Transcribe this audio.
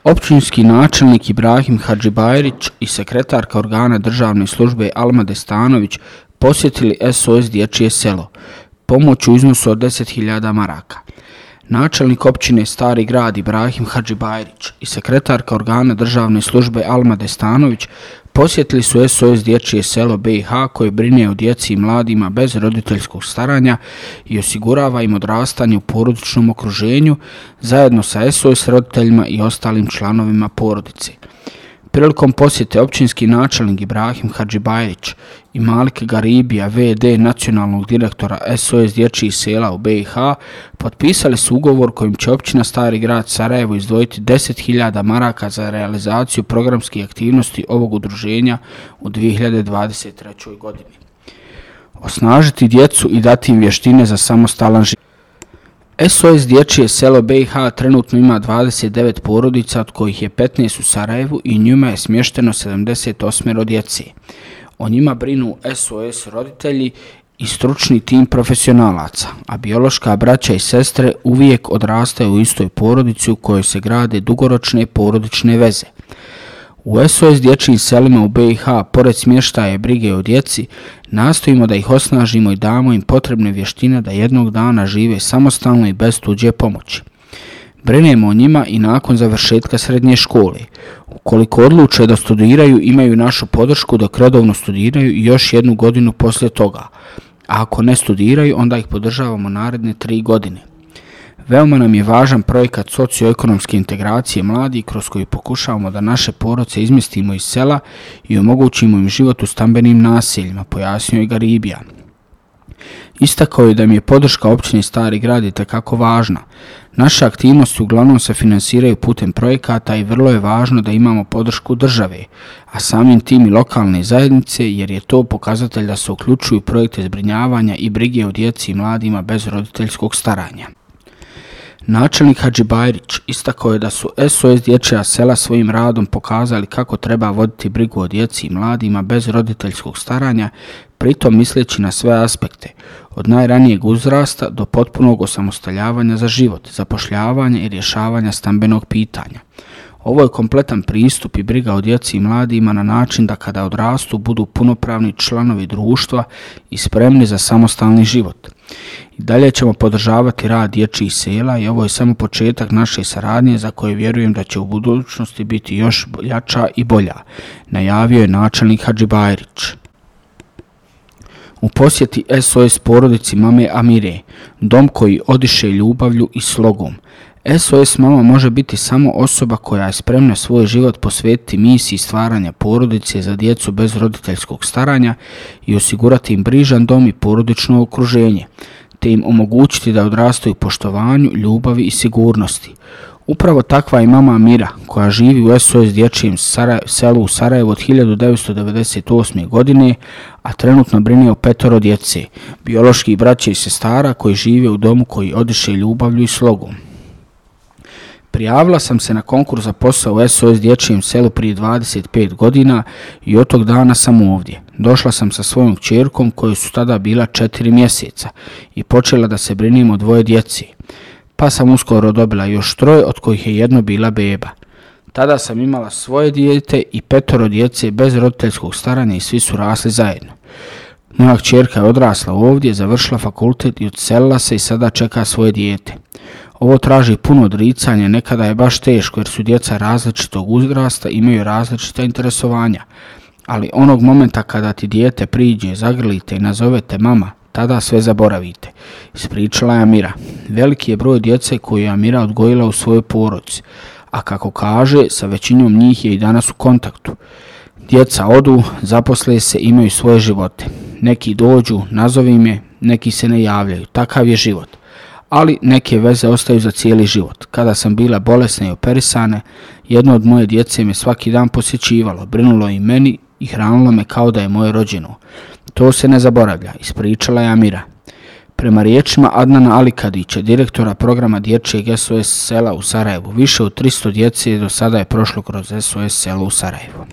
Općinski načelnik Ibrahim Hadžibajrić i sekretarka organa državne službe Alma Destanović posjetili SOS Dječje selo, pomoć u iznosu od 10.000 maraka. Načelnik općine Stari grad Ibrahim Hadžibajrić i sekretarka organa državne službe Alma Destanović posjetili su SOS Dječje selo BiH koje brine o djeci i mladima bez roditeljskog staranja i osigurava im odrastanje u porodičnom okruženju zajedno sa SOS roditeljima i ostalim članovima porodice. Prilikom posjete općinski načelnik Ibrahim Hadžibajrić i Malik Garibija, v.d. nacionalnog direktora SOS Dječjih sela u BiH, potpisali su ugovor kojim će općina Stari grad Sarajevo izdvojiti 10.000 maraka za realizaciju programskih aktivnosti ovog udruženja u 2023. godini. Osnažiti djecu i dati im vještine za samostalan život. SOS Dječje selo BiH trenutno ima 29 porodica, od kojih je 15 u Sarajevu i njima je smješteno 78 djece. O njima brinu SOS roditelji i stručni tim profesionalaca, a biološka braća i sestre uvijek odrastaju u istoj porodici u kojoj se grade dugoročne porodične veze. U SOS Dječjim selima u BiH, pored smještaja i brige o djeci, nastojimo da ih osnažimo i damo im potrebne vještine da jednog dana žive samostalno i bez tuđe pomoći. Brinemo o njima i nakon završetka srednje škole. Ukoliko odluče da studiraju, imaju našu podršku dok redovno studiraju i još jednu godinu poslije toga. A ako ne studiraju, onda ih podržavamo naredne 3 godine. Veoma nam je važan projekat socioekonomske integracije mladih kroz koji pokušavamo da naše porodice izmjestimo iz sela i omogućimo im život u stambenim naseljima, pojasnio je Garibija. Istakao je da mi je podrška općine Stari grad itekako važna. Naše aktivnosti uglavnom se finansiraju putem projekata i vrlo je važno da imamo podršku države, a samim tim i lokalne zajednice, jer je to pokazatelj da se uključuju projekte zbrinjavanja i brige o djeci i mladima bez roditeljskog staranja. Načelnik Hadžibajrić istakao je da su SOS Dječja sela svojim radom pokazali kako treba voditi brigu o djeci i mladima bez roditeljskog staranja, pritom misleći na sve aspekte, od najranijeg uzrasta do potpunog osamostaljavanja za život, zapošljavanja i rješavanja stambenog pitanja. Ovo je kompletan pristup i briga o djeci i mladima na način da kada odrastu budu punopravni članovi društva i spremni za samostalni život. I dalje ćemo podržavati rad dječjih sela i ovo je samo početak naše saradnje za koje vjerujem da će u budućnosti biti još jača i bolja, najavio je načelnik Hadžibajrić. U posjeti SOS porodici mame Amire, dom koji odiše ljubavlju i slogom. SOS mama može biti samo osoba koja je spremna svoj život posvetiti misiji stvaranja porodice za djecu bez roditeljskog staranja i osigurati im brižan dom i porodično okruženje, te im omogućiti da odrastaju u poštovanju, ljubavi i sigurnosti. Upravo takva je mama Amira, koja živi u SOS Dječjem selu u Sarajevu od 1998. godine, a trenutno brine o 5 djece, bioloških braća i sestara koji žive u domu koji odiše ljubavlju i slogom. Prijavila sam se na konkurs za posao u SOS Dječjem selu prije 25 godina i od tog dana sam ovdje. Došla sam sa svojom kćerkom koje su tada bila 4 mjeseca i počela da se brinim o 2 djece. Pa sam uskoro dobila još 3, od kojih je jedno bila beba. Tada sam imala svoje dijete i 5 djece bez roditeljskog staranja i svi su rasli zajedno. Moja kćerka je odrasla ovdje, završila fakultet i odselila se i sada čeka svoje dijete. Ovo traži puno odricanja, nekada je baš teško jer su djeca različitog uzrasta i imaju različita interesovanja. Ali onog momenta kada ti dijete priđe, zagrlite i nazovete mama, tada sve zaboravite, ispričala je Amira. Veliki je broj djece koju je Amira odgojila u svojoj porodici, a kako kaže, sa većinom njih je i danas u kontaktu. Djeca odu, zaposle se, imaju svoje živote. Neki dođu, nazovim je, neki se ne javljaju, takav je život. Ali neke veze ostaju za cijeli život. Kada sam bila bolesna i operisana, jedno od moje djece me svaki dan posjećivalo, brinulo i meni i hranilo me kao da je moje rođeno. To se ne zaboravlja, ispričala je Amira. Prema riječima Adnana Alikadića, direktora programa dječjeg SOS sela u Sarajevu, više od 300 djece do sada je prošlo kroz SOS selo u Sarajevu.